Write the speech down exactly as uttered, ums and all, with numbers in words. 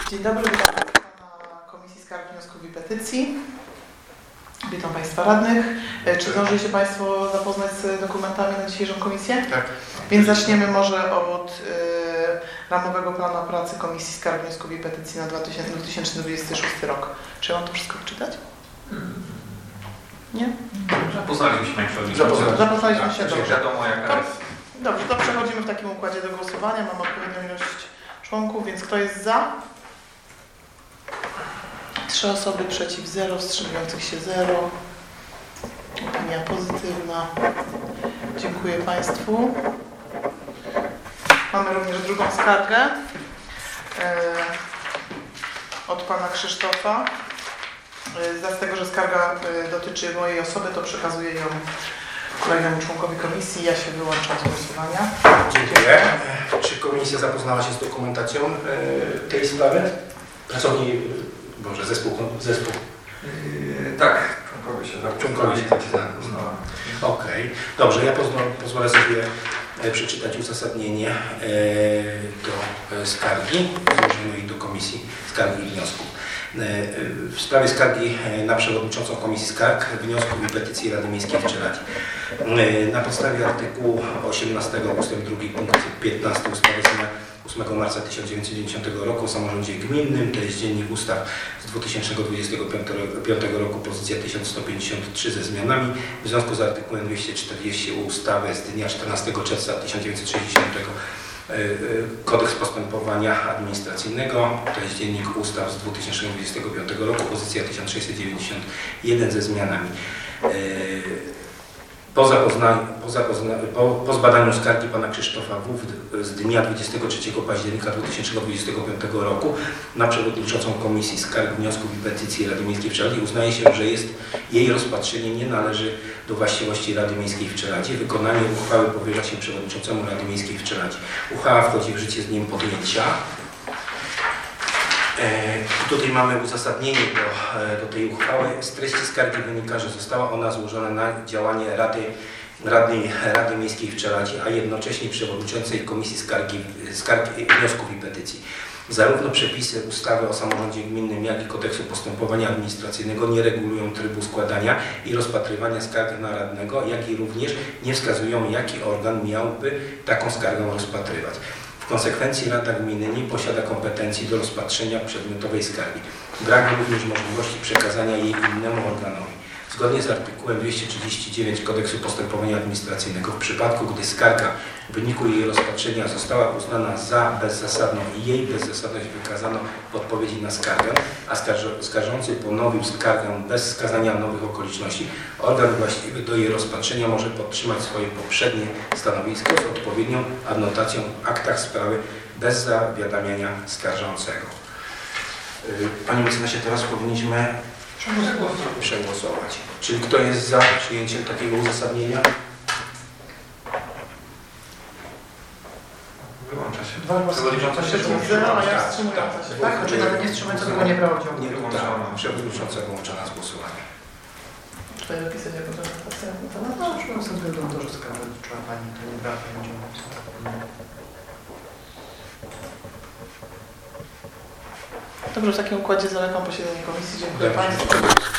Dzień dobry, witam Państwa na Komisji Skarg, Wniosków i Petycji. Witam Państwa radnych. Czy zdążyli się Państwo zapoznać z dokumentami na dzisiejszą komisję? Tak. Więc zaczniemy może od y, ramowego planu pracy Komisji Skarg, Wniosków i Petycji na dwa tysiące dwudziesty szósty rok. Czy mam to wszystko czytać? Nie? Zapoznaliśmy się Państwo. Zapoznaliśmy, Zapoznaliśmy się, tak, dobrze. Wiadomo jaka jest. Dobrze, to przechodzimy w takim układzie do głosowania. Mam odpowiednią ilość członków, więc kto jest za? Trzy osoby, przeciw zero, wstrzymujących się zero. Opinia pozytywna. Dziękuję Państwu. Mamy również drugą skargę e, od Pana Krzysztofa. E, z tego, że skarga e, dotyczy mojej osoby, to przekazuję ją kolejnemu członkowi komisji. Ja się wyłączam z głosowania. Dziękuję. Czy komisja zapoznała się z dokumentacją e, tej sprawy? Pracownik, Boże, zespół. zespół. Yy, tak, członkowie się Członkowie się zapoznali. Okej, okay. Dobrze, ja pozwolę, pozwolę sobie e, przeczytać uzasadnienie e, do e, skargi złożonej do Komisji Skargi i Wniosków. W sprawie skargi na przewodniczącą Komisji Skarg, Wniosków i Petycji Rady Miejskiej w Czeladzie. Na podstawie artykułu osiemnastego ustęp drugi punkt piętnasty ustawy z dnia ósmego marca tysiąc dziewięćset dziewięćdziesiątego roku o samorządzie gminnym, to jest Dziennik Ustaw z dwa tysiące dwudziestego piątego roku, pozycja tysiąc sto pięćdziesiąt trzy ze zmianami, w związku z artykułem dwieście czterdzieści ustawy z dnia czternastego czerwca tysiąc dziewięćset sześćdziesiątego Kodeks Postępowania Administracyjnego, to jest Dziennik Ustaw z dwa tysiące dwudziestego piątego roku, pozycja tysiąc sześćset dziewięćdziesiąt jeden ze zmianami. Po, zapozna, po, zapozna, po, po zbadaniu skargi Pana Krzysztofa W. z dnia dwudziestego trzeciego października dwa tysiące dwudziestego piątego roku na przewodniczącą Komisji Skarg, Wniosków i Petycji Rady Miejskiej w Czeladzie uznaje się, że jest jej rozpatrzenie nie należy do właściwości Rady Miejskiej w Czeladzie. Wykonanie uchwały powierza się przewodniczącemu Rady Miejskiej w Czeladzie. Uchwała wchodzi w życie z dniem podjęcia. I tutaj mamy uzasadnienie do, do tej uchwały. Z treści skargi wynika, że została ona złożona na działanie Rady, Radnej, Rady Miejskiej w Czeladzie, a jednocześnie przewodniczącej Komisji Skargi, Skargi, Wniosków i Petycji. Zarówno przepisy ustawy o samorządzie gminnym, jak i kodeksu postępowania administracyjnego nie regulują trybu składania i rozpatrywania skarg na radnego, jak i również nie wskazują, jaki organ miałby taką skargę rozpatrywać. W konsekwencji Rada Gminy nie posiada kompetencji do rozpatrzenia przedmiotowej skargi. Brak również możliwości przekazania jej innemu organowi. Zgodnie z artykułem dwieście trzydzieści dziewięć Kodeksu Postępowania Administracyjnego, w przypadku gdy skarga w wyniku jej rozpatrzenia została uznana za bezzasadną i jej bezzasadność wykazano w odpowiedzi na skargę, a skarżący ponowił skargę bez wskazania nowych okoliczności, organ właściwy do jej rozpatrzenia może podtrzymać swoje poprzednie stanowisko z odpowiednią adnotacją w aktach sprawy bez zawiadamiania skarżącego. Panie mecenasie, teraz powinniśmy przegłosować. Czyli kto jest za przyjęciem takiego uzasadnienia? Wyłącza się. Dwa głosy. Przewodnicząca się zero, a ja wstrzymująca się. Tak? Czy nawet nie wstrzymującego, bo nie brała udziału? Nie, tak, przewodniczącego łącza nas głosowanie. Czy to jest pisać jako prezentacja na temat? No, już mam sobie to, że skarga dotyczyła Pani, to nie brała udziału. Dobrze, w takim układzie zalegam posiedzenie komisji. Dziękuję Państwu.